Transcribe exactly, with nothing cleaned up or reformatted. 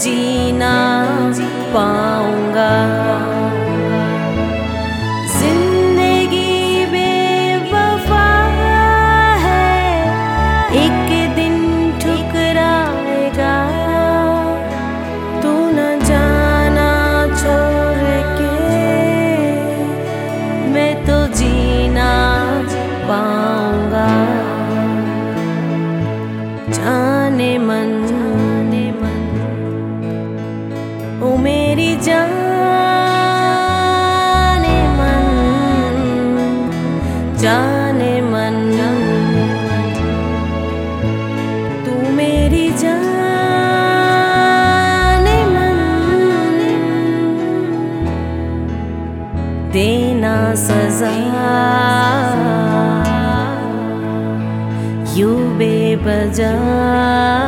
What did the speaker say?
जीना पाऊंगा। जिंदगी बेवफा है, एक दिन ठुकराएगा। तू न जाना छोड़ के मैं तो जीना पाऊंगा। जाने मन ओ मेरी जाने मन, जाने मन तू मेरी जाने मन। देना सजा यूं बेवजह